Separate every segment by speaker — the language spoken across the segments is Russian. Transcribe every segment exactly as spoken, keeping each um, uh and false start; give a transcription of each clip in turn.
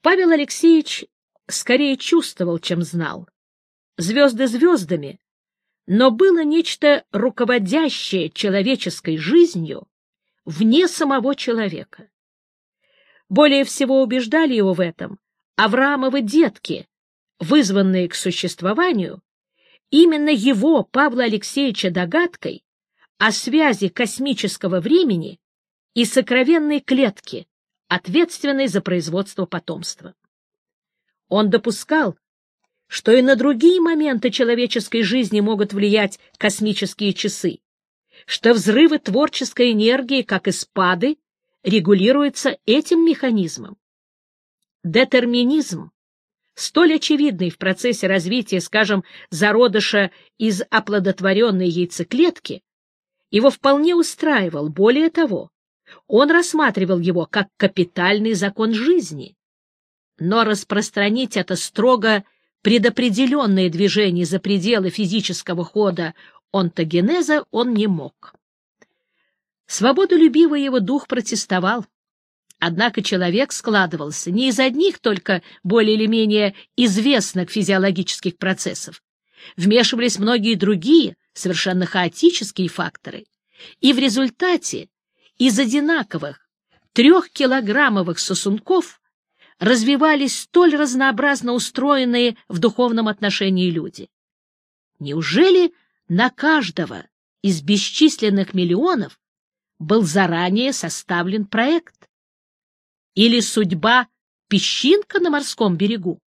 Speaker 1: Павел Алексеевич скорее чувствовал, чем знал. Звезды звездами, но было нечто руководящее человеческой жизнью вне самого человека. Более всего убеждали его в этом Авраамовы детки, вызванные к существованию именно его, Павла Алексеевича, догадкой о связи космического времени и сокровенной клетки, ответственной за производство потомства. Он допускал, что и на другие моменты человеческой жизни могут влиять космические часы, что взрывы творческой энергии, как и спады, регулируются этим механизмом. Детерминизм, столь очевидный в процессе развития, скажем, зародыша из оплодотворенной яйцеклетки, его вполне устраивал. Более того, он рассматривал его как капитальный закон жизни. Но распространить это строго предопределенное движение за пределы физического хода онтогенеза он не мог. Свободолюбивый его дух протестовал. Однако человек складывался не из одних только более или менее известных физиологических процессов. Вмешивались многие другие, совершенно хаотические факторы, и в результате из одинаковых трехкилограммовых сосунков развивались столь разнообразно устроенные в духовном отношении люди. Неужели на каждого из бесчисленных миллионов был заранее составлен проект? Или судьба — песчинка на морском берегу?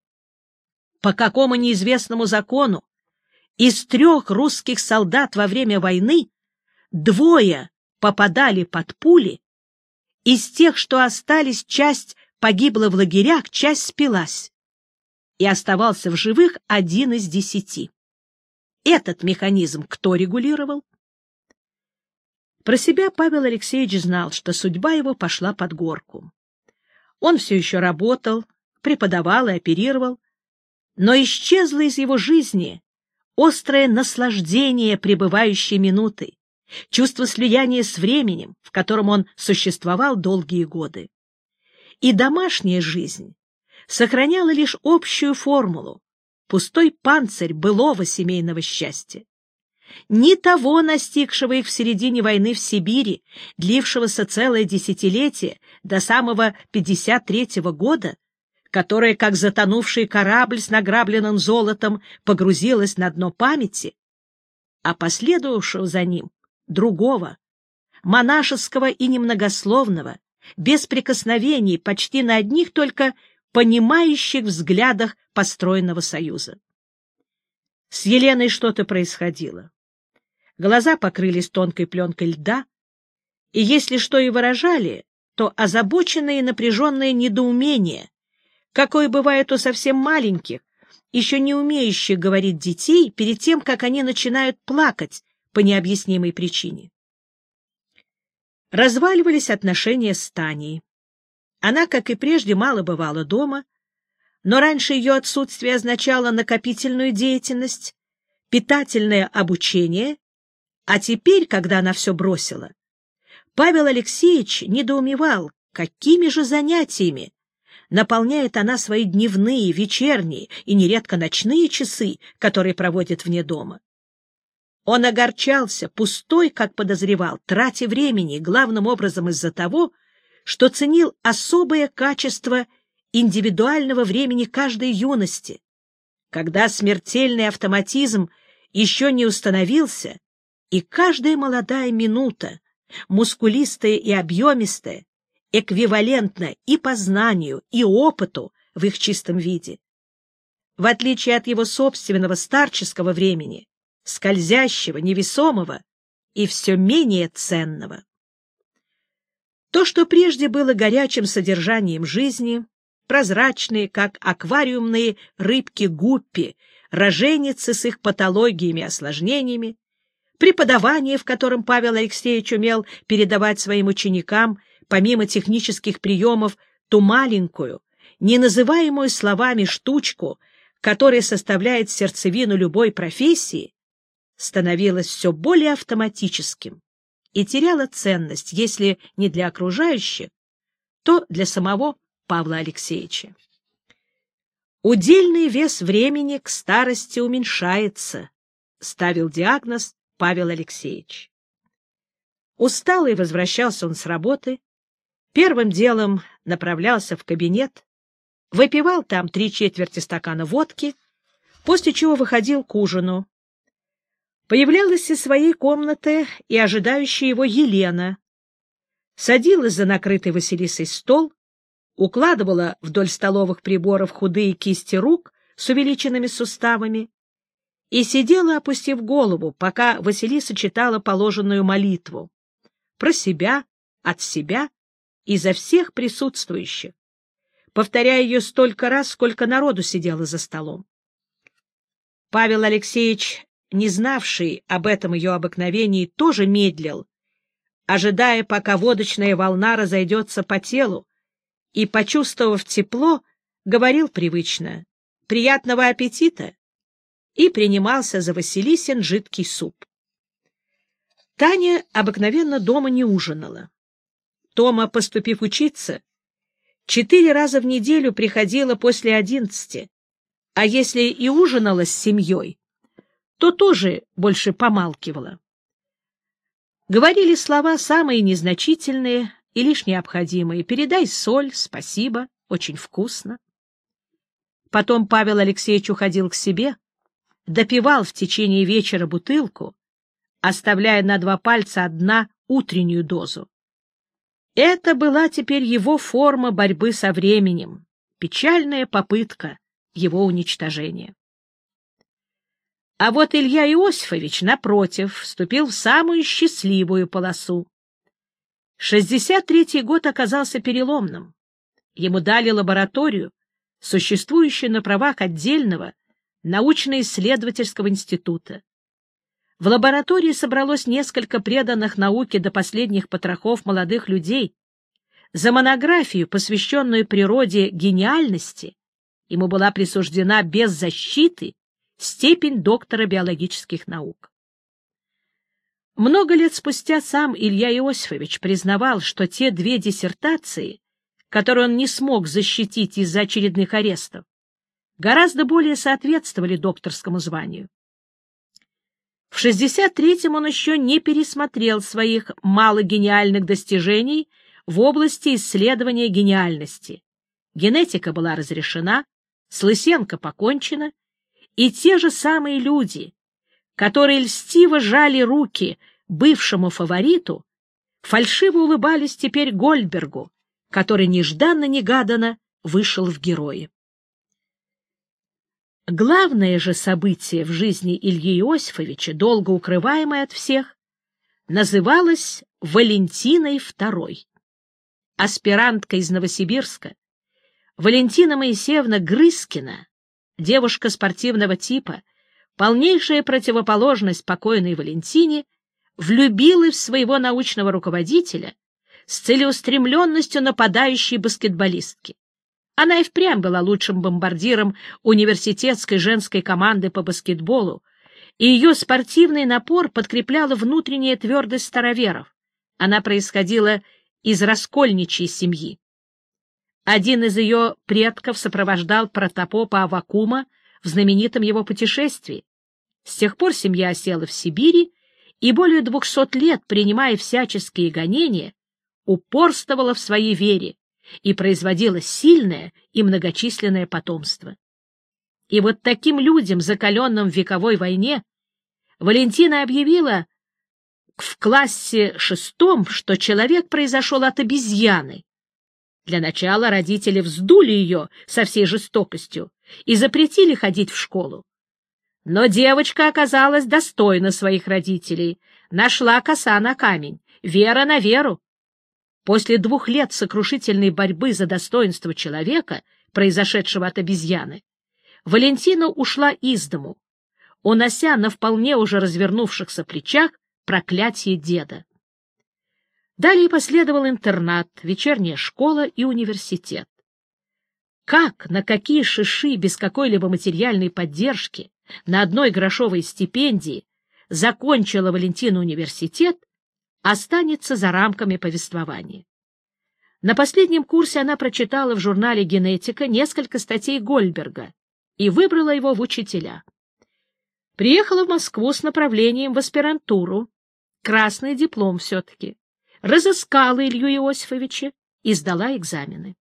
Speaker 1: По какому неизвестному закону из трех русских солдат во время войны двое попадали под пули, из тех, что остались, часть погибла в лагерях, часть спилась, и оставался в живых один из десяти. Этот механизм кто регулировал? Про себя Павел Алексеевич знал, что судьба его пошла под горку. Он все еще работал, преподавал и оперировал, но исчезло из его жизни острое наслаждение пребывающей минутой, чувство слияния с временем, в котором он существовал долгие годы. И домашняя жизнь сохраняла лишь общую формулу, пустой панцирь былого семейного счастья. Ни того, настигшего их в середине войны в Сибири, длившегося целое десятилетие до самого пятьдесят третьего года, которое, как затонувший корабль с награбленным золотом, погрузилось на дно памяти, а последовавшего за ним другого, монашеского и немногословного, без прикосновений, почти на одних только понимающих взглядах построенного союза. С Еленой что-то происходило. Глаза покрылись тонкой пленкой льда, и если что и выражали, то озабоченное и напряженное недоумение, какое бывает у совсем маленьких, еще не умеющих говорить детей, перед тем, как они начинают плакать по необъяснимой причине. Разваливались отношения с Таней. Она, как и прежде, мало бывала дома, но раньше ее отсутствие означало накопительную деятельность, питательное обучение, а теперь, когда она все бросила, Павел Алексеевич недоумевал, какими же занятиями наполняет она свои дневные, вечерние и нередко ночные часы, которые проводит вне дома. Он огорчался, пустой, как подозревал, трате времени, главным образом из-за того, что ценил особое качество индивидуального времени каждой юности, когда смертельный автоматизм еще не установился, и каждая молодая минута, мускулистая и объемистая, эквивалентна и познанию, и опыту в их чистом виде. В отличие от его собственного старческого времени, скользящего, невесомого и все менее ценного. То, что прежде было горячим содержанием жизни, прозрачные, как аквариумные рыбки-гуппи, роженицы с их патологиями и осложнениями, преподавание, в котором Павел Алексеевич умел передавать своим ученикам, помимо технических приемов, ту маленькую, не называемую словами штучку, которая составляет сердцевину любой профессии, становилось все более автоматическим и теряло ценность, если не для окружающих, то для самого Павла Алексеевича. «Удельный вес времени к старости уменьшается», — ставил диагноз Павел Алексеевич. Усталый возвращался он с работы, первым делом направлялся в кабинет, выпивал там три четверти стакана водки, после чего выходил к ужину. Появлялась из своей комнаты и ожидающая его Елена, садилась за накрытый Василисой стол, укладывала вдоль столовых приборов худые кисти рук с увеличенными суставами и сидела, опустив голову, пока Василиса читала положенную молитву про себя, от себя и за всех присутствующих, повторяя ее столько раз, сколько народу сидело за столом. Павел Алексеевич, не знавший об этом ее обыкновении, тоже медлил, ожидая, пока водочная волна разойдется по телу, и, почувствовав тепло, говорил привычно «приятного аппетита» и принимался за Василисин жидкий суп. Таня обыкновенно дома не ужинала. Тома, поступив учиться, четыре раза в неделю приходила после одиннадцати, а если и ужинала с семьей, то тоже больше помалкивала. Говорили слова самые незначительные и лишь необходимые: «Передай соль, спасибо, очень вкусно». Потом Павел Алексеевич уходил к себе, допивал в течение вечера бутылку, оставляя на два пальца одна утреннюю дозу. Это была теперь его форма борьбы со временем, печальная попытка его уничтожения. А вот Илья Иосифович, напротив, вступил в самую счастливую полосу. шестьдесят третий год оказался переломным. Ему дали лабораторию, существующую на правах отдельного научно-исследовательского института. В лаборатории собралось несколько преданных науке до последних потрохов молодых людей. За монографию, посвященную природе гениальности, ему была присуждена без защиты степень доктора биологических наук. Много лет спустя сам Илья Иосифович признавал, что те две диссертации, которые он не смог защитить из-за очередных арестов, гораздо более соответствовали докторскому званию. В шестьдесят третьем он еще не пересмотрел своих малогениальных достижений в области исследования гениальности. Генетика была разрешена, с Лысенко покончено, и те же самые люди, которые льстиво жали руки бывшему фавориту, фальшиво улыбались теперь Гольдбергу, который нежданно-негаданно вышел в герои. Главное же событие в жизни Ильи Иосифовича, долго укрываемое от всех, называлось Валентиной второй. Аспирантка из Новосибирска, Валентина Моисеевна Грызкина, девушка спортивного типа, полнейшая противоположность покойной Валентине, влюбилась в своего научного руководителя с целеустремленностью нападающей баскетболистки. Она и впрямь была лучшим бомбардиром университетской женской команды по баскетболу, и ее спортивный напор подкрепляла внутренняя твердость староверов. Она происходила из раскольничьей семьи. Один из ее предков сопровождал протопопа Аввакума в знаменитом его путешествии. С тех пор семья осела в Сибири и более двухсот лет, принимая всяческие гонения, упорствовала в своей вере и производила сильное и многочисленное потомство. И вот таким людям, закаленным в вековой войне, Валентина объявила в классе шестом, что человек произошел от обезьяны. Для начала родители вздули ее со всей жестокостью и запретили ходить в школу. Но девочка оказалась достойна своих родителей, нашла коса на камень, вера на веру. После двух лет сокрушительной борьбы за достоинство человека, произошедшего от обезьяны, Валентина ушла из дому, унося на вполне уже развернувшихся плечах проклятие деда. Далее последовал интернат, вечерняя школа и университет. Как, на какие шиши без какой-либо материальной поддержки, на одной грошовой стипендии закончила Валентина университет, останется за рамками повествования. На последнем курсе она прочитала в журнале «Генетика» несколько статей Гольдберга и выбрала его в учителя. Приехала в Москву с направлением в аспирантуру, красный диплом все-таки, разыскала Илью Иосифовича и сдала экзамены.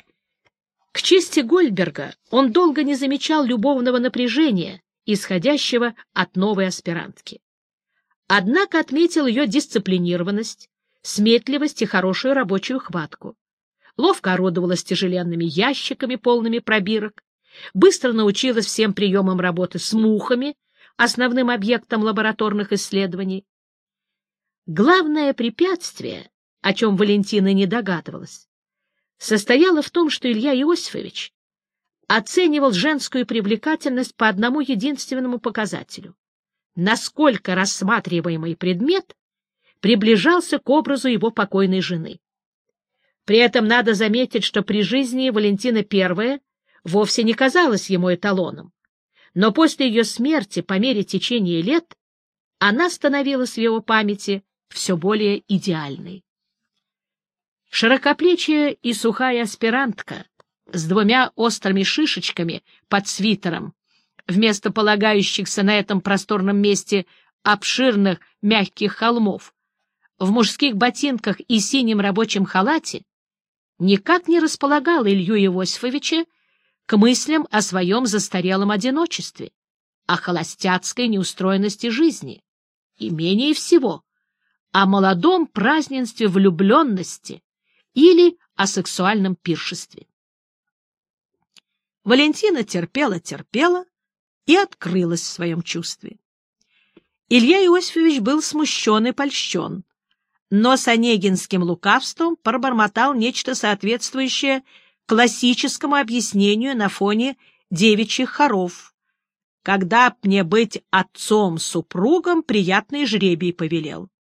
Speaker 1: К чести Гольдберга он долго не замечал любовного напряжения, исходящего от новой аспирантки. Однако отметил ее дисциплинированность, сметливость и хорошую рабочую хватку. Ловко орудовала с тяжеленными ящиками, полными пробирок, быстро научилась всем приемам работы с мухами, основным объектом лабораторных исследований. Главное препятствие, о чем Валентина не догадывалась, состояло в том, что Илья Иосифович оценивал женскую привлекательность по одному единственному показателю — насколько рассматриваемый предмет приближался к образу его покойной жены. При этом надо заметить, что при жизни Валентина Первая вовсе не казалась ему эталоном, но после ее смерти, по мере течения лет, она становилась в его памяти все более идеальной. Широкоплечья и сухая аспирантка с двумя острыми шишечками под свитером, вместо полагающихся на этом просторном месте обширных мягких холмов, в мужских ботинках и синем рабочем халате, никак не располагала Илью Иосифовича к мыслям о своем застарелом одиночестве, о холостяцкой неустроенности жизни и, менее всего, о молодом празднестве влюбленности или о сексуальном пиршестве. Валентина терпела-терпела и открылась в своем чувстве. Илья Иосифович был смущен и польщен, но с онегинским лукавством пробормотал нечто соответствующее классическому объяснению на фоне девичьих хоров. «Когда б мне быть отцом-супругом, приятный жребий повелел».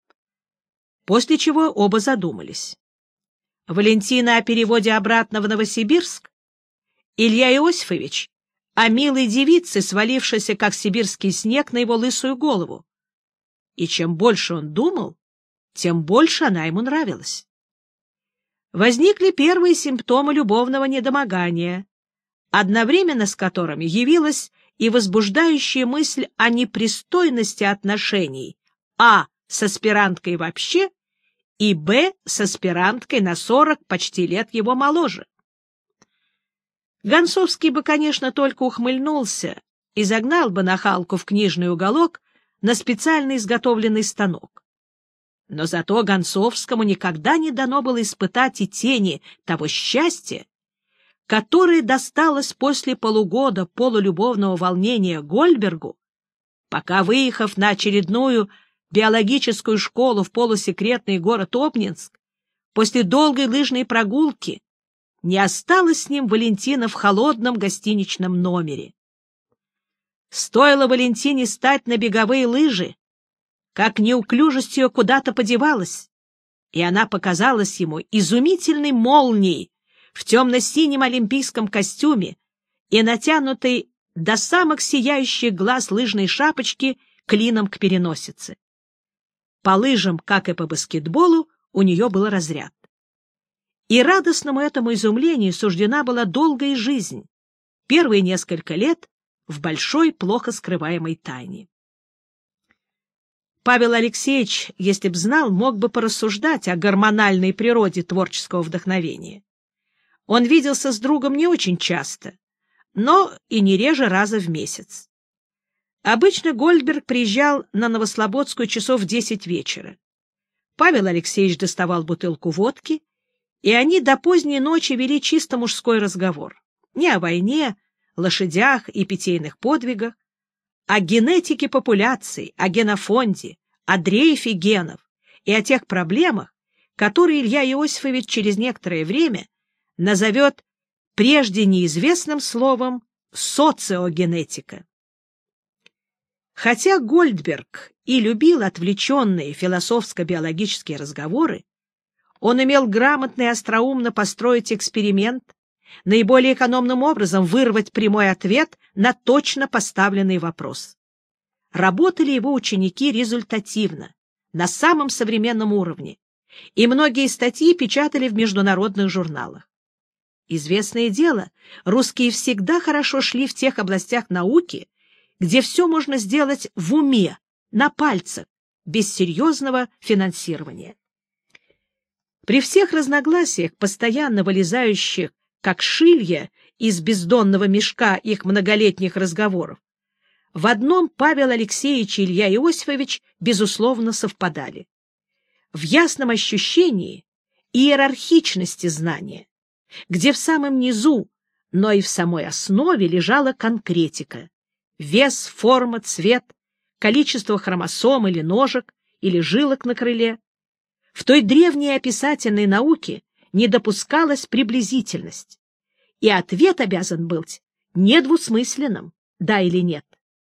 Speaker 1: После чего оба задумались. Валентина о переводе обратно в Новосибирск, Илья Иосифович о милой девице, свалившейся, как сибирский снег, на его лысую голову. И чем больше он думал, тем больше она ему нравилась. Возникли первые симптомы любовного недомогания, одновременно с которыми явилась и возбуждающая мысль о непристойности отношений а. с аспиранткой вообще и б. с аспиранткой на сорок почти лет его моложе. Гонцовский бы, конечно, только ухмыльнулся и загнал бы нахалку в книжный уголок на специально изготовленный станок. Но зато Гонцовскому никогда не дано было испытать и тени того счастья, которое досталось после полугода полулюбовного волнения Гольдбергу, пока, выехав на очередную биологическую школу в полусекретный город Обнинск, после долгой лыжной прогулки не осталось с ним Валентина в холодном гостиничном номере. Стоило Валентине стать на беговые лыжи, как неуклюжесть ее куда-то подевалась, и она показалась ему изумительной молнией в темно-синем олимпийском костюме и натянутой до самых сияющих глаз лыжной шапочки клином к переносице. По лыжам, как и по баскетболу, у нее был разряд. И радостному этому изумлению суждена была долгая жизнь, первые несколько лет в большой, плохо скрываемой тайне. Павел Алексеевич, если б знал, мог бы порассуждать о гормональной природе творческого вдохновения. Он виделся с другом не очень часто, но и не реже раза в месяц. Обычно Гольдберг приезжал на Новослободскую часов в десять вечера. Павел Алексеевич доставал бутылку водки, и они до поздней ночи вели чисто мужской разговор. Не о войне, лошадях и питейных подвигах, о генетике популяций, о генофонде, о дрейфе генов и о тех проблемах, которые Илья Иосифович через некоторое время назовет прежде неизвестным словом социогенетика. Хотя Гольдберг и любил отвлеченные философско-биологические разговоры, он умел грамотно и остроумно построить эксперимент, наиболее экономным образом вырвать прямой ответ на точно поставленный вопрос. Работали его ученики результативно, на самом современном уровне, и многие статьи печатали в международных журналах. Известное дело, русские всегда хорошо шли в тех областях науки, где все можно сделать в уме, на пальцах, без серьезного финансирования. При всех разногласиях, постоянно вылезающих, как шилья из бездонного мешка их многолетних разговоров, в одном Павел Алексеевич и Илья Иосифович безусловно совпадали. В ясном ощущении иерархичности знания, где в самом низу, но и в самой основе лежала конкретика: вес, форма, цвет, количество хромосом или ножек, или жилок на крыле. В той древней описательной науке не допускалась приблизительность, и ответ обязан быть недвусмысленным, да или нет.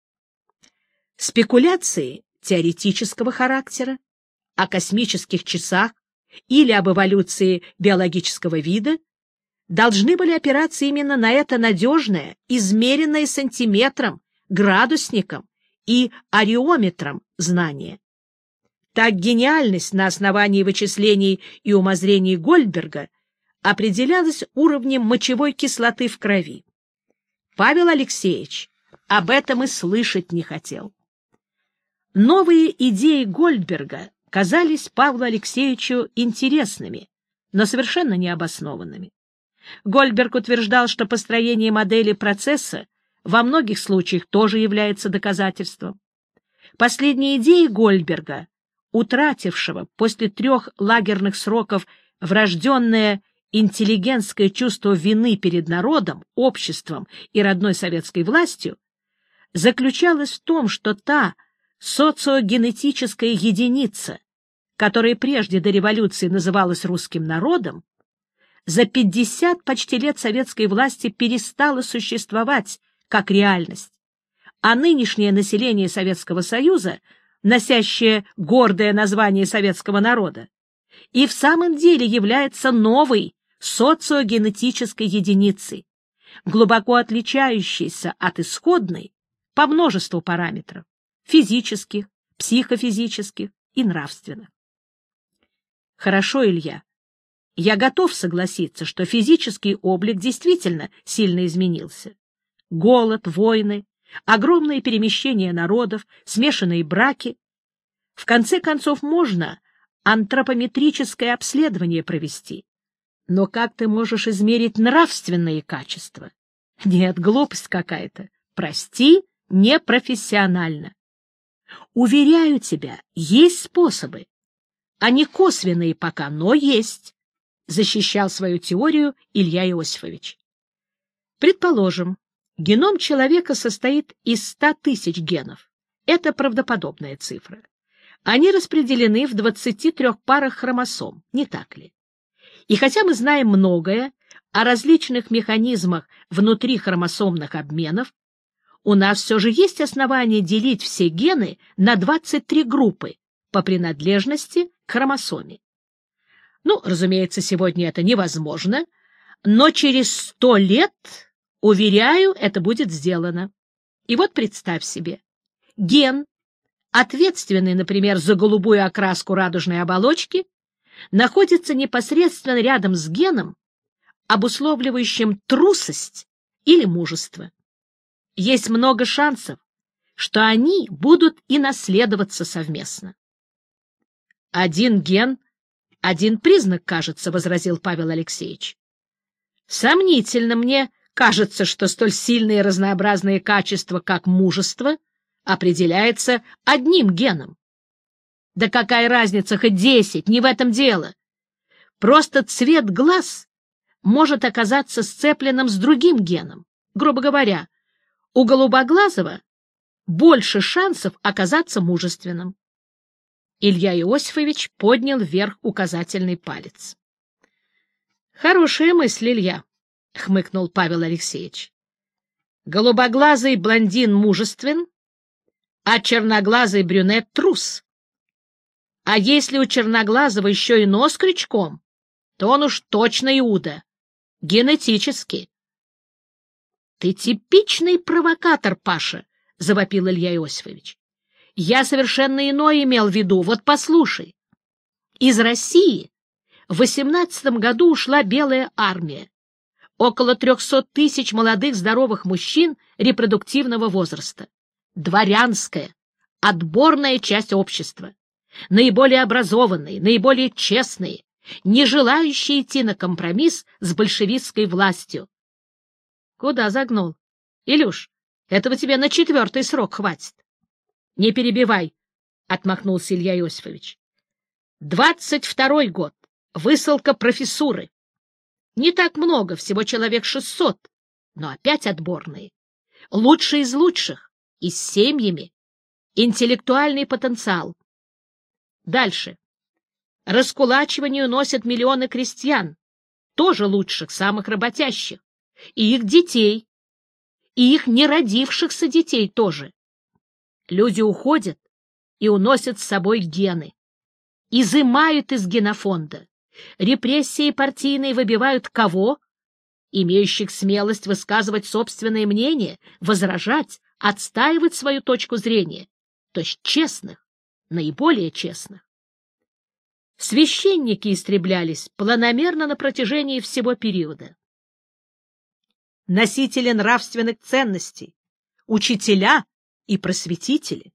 Speaker 1: Спекуляции теоретического характера о космических часах или об эволюции биологического вида должны были опираться именно на это надежное, измеренное сантиметром, градусником и ареометром знание. Так гениальность на основании вычислений и умозрений Гольдберга определялась уровнем мочевой кислоты в крови. Павел Алексеевич об этом и слышать не хотел. Новые идеи Гольдберга казались Павлу Алексеевичу интересными, но совершенно необоснованными. Гольдберг утверждал, что построение модели процесса во многих случаях тоже является доказательством. Последние идеи Гольдберга, утратившего после трех лагерных сроков врожденное интеллигентское чувство вины перед народом, обществом и родной советской властью, заключалось в том, что та социогенетическая единица, которая прежде до революции называлась русским народом, за пятьдесят почти лет советской власти перестала существовать как реальность, а нынешнее население Советского Союза, носящее гордое название советского народа, и в самом деле является новой социогенетической единицей, глубоко отличающейся от исходной по множеству параметров — физических, психофизических и нравственных. Хорошо, Илья, я готов согласиться, что физический облик действительно сильно изменился. Голод, войны, огромные перемещения народов, смешанные браки. В конце концов, можно антропометрическое обследование провести. Но как ты можешь измерить нравственные качества? Нет, глупость какая-то. Прости, непрофессионально. Уверяю тебя, есть способы. Они косвенные пока, но есть, — защищал свою теорию Илья Иосифович. Предположим, геном человека состоит из ста тысяч генов. Это правдоподобная цифра. Они распределены в двадцати трёх парах хромосом, не так ли? И хотя мы знаем многое о различных механизмах внутри хромосомных обменов, у нас все же есть основания делить все гены на двадцать три группы по принадлежности к хромосоме. Ну, разумеется, сегодня это невозможно, но через сто лет, уверяю, это будет сделано. И вот представь себе, ген, ответственный, например, за голубую окраску радужной оболочки, находится непосредственно рядом с геном, обусловливающим трусость или мужество. Есть много шансов, что они будут и наследоваться совместно. Один ген, один признак, кажется, — возразил Павел Алексеевич. Сомнительно мне кажется, что столь сильные разнообразные качества, как мужество, определяется одним геном. Да какая разница, хоть десять, не в этом дело. Просто цвет глаз может оказаться сцепленным с другим геном. Грубо говоря, у голубоглазого больше шансов оказаться мужественным. Илья Иосифович поднял вверх указательный палец. — Хорошая мысль, Илья, — хмыкнул Павел Алексеевич. — Голубоглазый блондин мужествен, а черноглазый брюнет трус. А если у черноглазого еще и нос крючком, то он уж точно Иуда, генетически. — Ты типичный провокатор, Паша, — завопил Илья Иосифович. — Я совершенно иное имел в виду, вот послушай. Из России в восемнадцатом году ушла Белая армия, около трехсот тысяч молодых здоровых мужчин репродуктивного возраста, дворянская, отборная часть общества, наиболее образованные, наиболее честные, не желающие идти на компромисс с большевистской властью. Куда загнул? Илюш, этого тебе на четвертый срок хватит. — Не перебивай, — отмахнулся Илья Иосифович. — Двадцать второй год. Высылка профессуры. Не так много, всего человек шестьсот, но опять отборные. Лучшие из лучших, и с семьями. Интеллектуальный потенциал. Дальше. Раскулачиванию носят миллионы крестьян, тоже лучших, самых работящих, и их детей, и их неродившихся детей тоже. Люди уходят и уносят с собой гены, изымают из генофонда. Репрессии партийные выбивают кого? Имеющих смелость высказывать собственное мнение, возражать, отстаивать свою точку зрения, то есть честных, наиболее честных. Священники истреблялись планомерно на протяжении всего периода. Носители нравственных ценностей, учителя и просветители.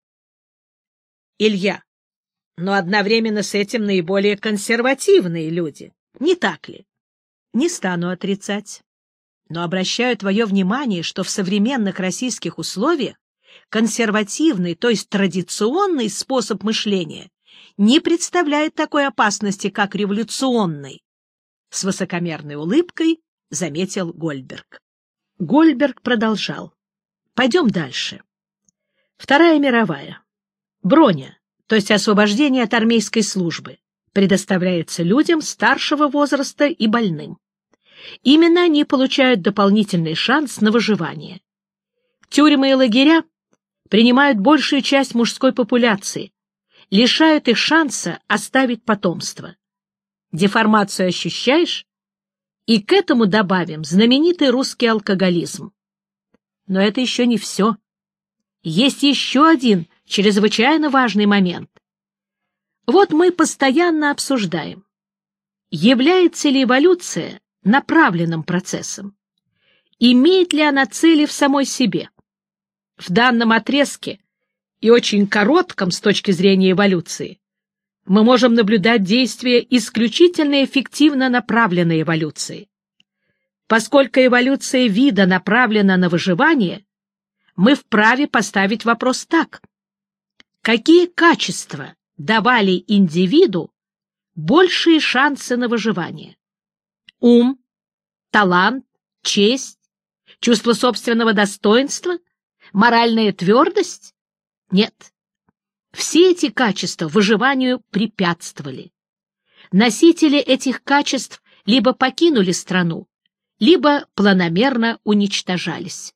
Speaker 1: Илья, но одновременно с этим наиболее консервативные люди, не так ли? Не стану отрицать, но обращаю твое внимание, что в современных российских условиях консервативный, то есть традиционный способ мышления не представляет такой опасности, как революционный. С высокомерной улыбкой заметил Гольдберг. Гольдберг продолжал. Пойдем дальше. Вторая мировая. Броня, то есть освобождение от армейской службы, предоставляется людям старшего возраста и больным. Именно они получают дополнительный шанс на выживание. Тюрьмы и лагеря принимают большую часть мужской популяции, лишают их шанса оставить потомство. Деформацию ощущаешь? И к этому добавим знаменитый русский алкоголизм. Но это еще не все. Есть еще один чрезвычайно важный момент. Вот мы постоянно обсуждаем, является ли эволюция направленным процессом, имеет ли она цели в самой себе. В данном отрезке, и очень коротком с точки зрения эволюции, мы можем наблюдать действие исключительно эффективно направленной эволюции. Поскольку эволюция вида направлена на выживание, мы вправе поставить вопрос так. Какие качества давали индивиду большие шансы на выживание? Ум, талант, честь, чувство собственного достоинства, моральная твердость? Нет. Все эти качества выживанию препятствовали. Носители этих качеств либо покинули страну, либо планомерно уничтожались.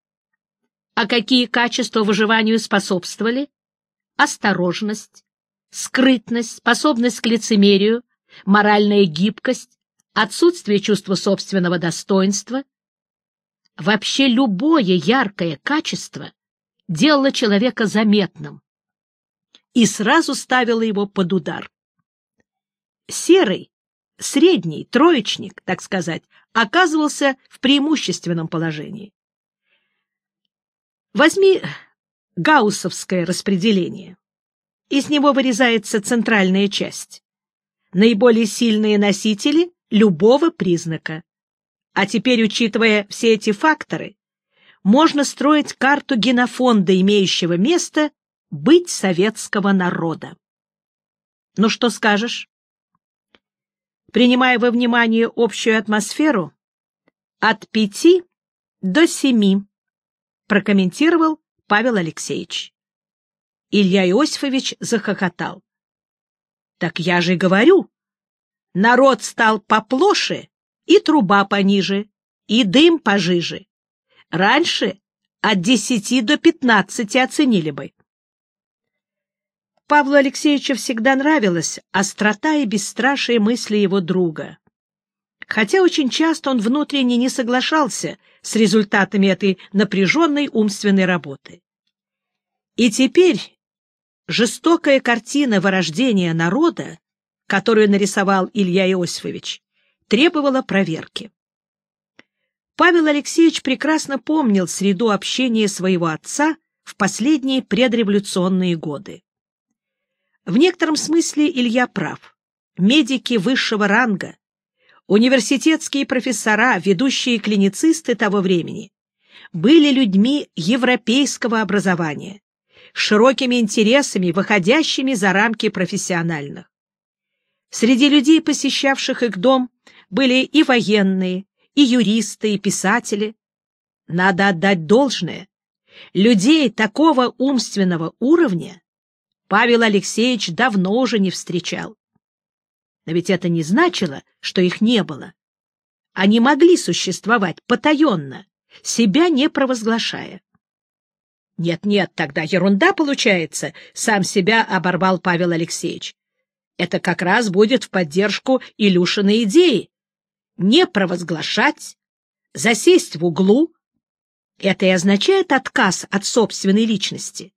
Speaker 1: А какие качества выживанию способствовали? Осторожность, скрытность, способность к лицемерию, моральная гибкость, отсутствие чувства собственного достоинства. Вообще любое яркое качество делало человека заметным и сразу ставило его под удар. Серый, средний, троечник, так сказать, оказывался в преимущественном положении. Возьми гауссовское распределение. Из него вырезается центральная часть. Наиболее сильные носители любого признака. А теперь, учитывая все эти факторы, можно строить карту генофонда, имеющего место быть советского народа. Ну что скажешь? Принимая во внимание общую атмосферу, от пяти до семи, прокомментировал Павел Алексеевич. Илья Иосифович захохотал. Так я же говорю, народ стал поплоше, и труба пониже, и дым пожиже. Раньше от десяти до пятнадцати оценили бы. Павлу Алексеевичу всегда нравилась острота и бесстрашие мысли его друга. Хотя очень часто он внутренне не соглашался с результатами этой напряженной умственной работы. И теперь жестокая картина вырождения народа которую нарисовал Илья Иосифович, требовала проверки. Павел Алексеевич прекрасно помнил среду общения своего отца в последние предреволюционные годы. В некотором смысле Илья прав. Медики высшего ранга, университетские профессора, ведущие клиницисты того времени были людьми европейского образования, с широкими интересами, выходящими за рамки профессиональных. Среди людей, посещавших их дом, были и военные, и юристы, и писатели. Надо отдать должное. Людей такого умственного уровня Павел Алексеевич давно уже не встречал. Но ведь это не значило, что их не было. Они могли существовать потаенно, себя не провозглашая. Нет-нет, тогда ерунда получается, сам себя оборвал Павел Алексеевич. Это как раз будет в поддержку Илюшиной идеи. Не провозглашать, засесть в углу. Это и означает отказ от собственной личности.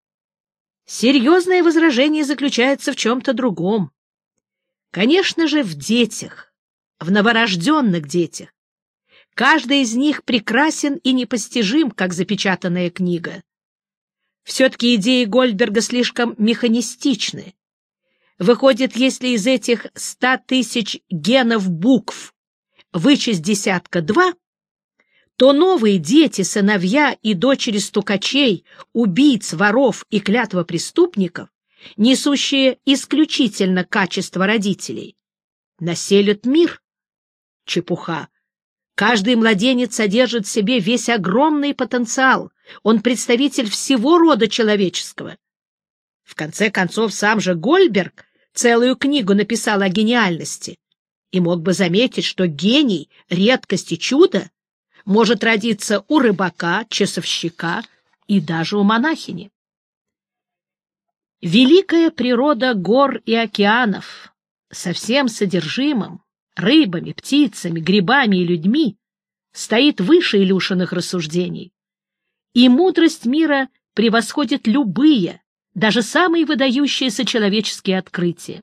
Speaker 1: Серьезное возражение заключается в чем-то другом. Конечно же, в детях, в новорожденных детях. Каждый из них прекрасен и непостижим, как запечатанная книга. Все-таки идеи Гольдберга слишком механистичны. Выходит, если из этих ста тысяч генов букв вычесть десятка два, то новые дети, сыновья и дочери стукачей, убийц, воров и клятвопреступников, несущие исключительно качество родителей, населят мир. Чепуха. Каждый младенец содержит в себе весь огромный потенциал, он представитель всего рода человеческого. В конце концов, сам же Гольдберг целую книгу написал о гениальности и мог бы заметить, что гений, редкость и чудо может родиться у рыбака, часовщика и даже у монахини. Великая природа гор и океанов со всем содержимым, рыбами, птицами, грибами и людьми, стоит выше Илюшиных рассуждений, и мудрость мира превосходит любые, даже самые выдающиеся человеческие открытия.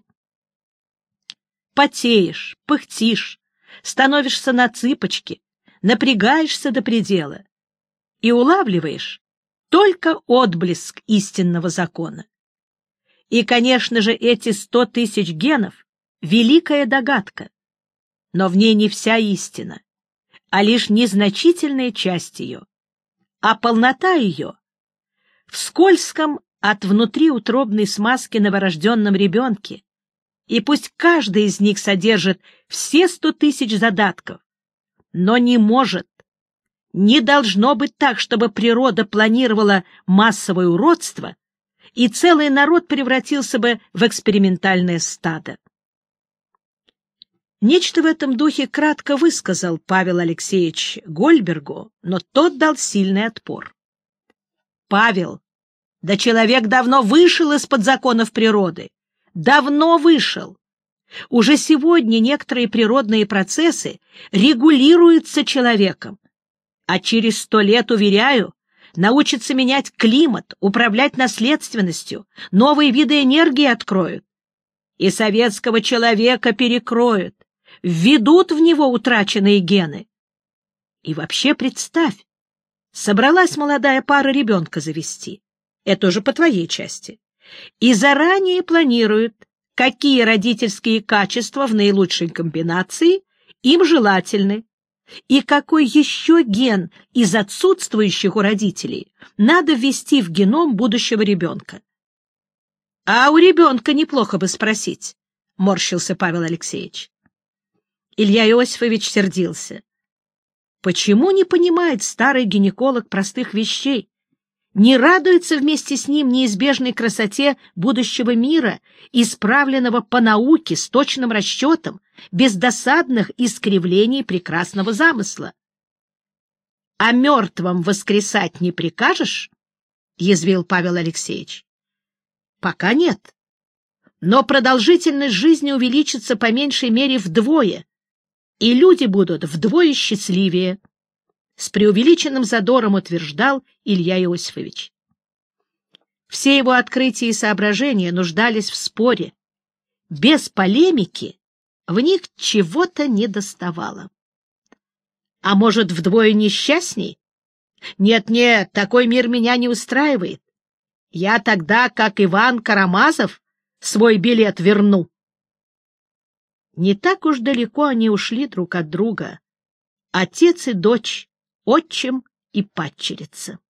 Speaker 1: Потеешь, пыхтишь, становишься на цыпочки, напрягаешься до предела и улавливаешь только отблеск истинного закона. И, конечно же, эти сто тысяч генов — великая догадка, но в ней не вся истина, а лишь незначительная часть ее, а полнота ее в скользком от внутриутробной смазки новорожденном ребенке, и пусть каждый из них содержит все сто тысяч задатков, но не может, не должно быть так, чтобы природа планировала массовое уродство, и целый народ превратился бы в экспериментальное стадо. Нечто в этом духе кратко высказал Павел Алексеевич Гольдбергу, но тот дал сильный отпор. «Павел, да человек давно вышел из-под законов природы, давно вышел. Уже сегодня некоторые природные процессы регулируются человеком, а через сто лет, уверяю, научатся менять климат, управлять наследственностью, новые виды энергии откроют. И советского человека перекроют, введут в него утраченные гены. И вообще представь, собралась молодая пара ребенка завести, это уже по твоей части, и заранее планируют, какие родительские качества в наилучшей комбинации им желательны, и какой еще ген из отсутствующих у родителей надо ввести в геном будущего ребенка. — А у ребенка неплохо бы спросить, — морщился Павел Алексеевич. Илья Иосифович сердился. Почему не понимает старый гинеколог простых вещей? Не радуется вместе с ним неизбежной красоте будущего мира, исправленного по науке с точным расчетом, без досадных искривлений прекрасного замысла. — А мертвым воскресать не прикажешь? — язвил Павел Алексеевич. — Пока нет. Но продолжительность жизни увеличится по меньшей мере вдвое, и люди будут вдвое счастливее, — с преувеличенным задором утверждал Илья Иосифович. Все его открытия и соображения нуждались в споре. без полемики в них чего-то недоставало. А может, вдвое несчастней? Нет-нет, такой мир меня не устраивает. Я тогда, как Иван Карамазов, свой билет верну. Не так уж далеко они ушли друг от друга. Отец и дочь, отчим и падчерица.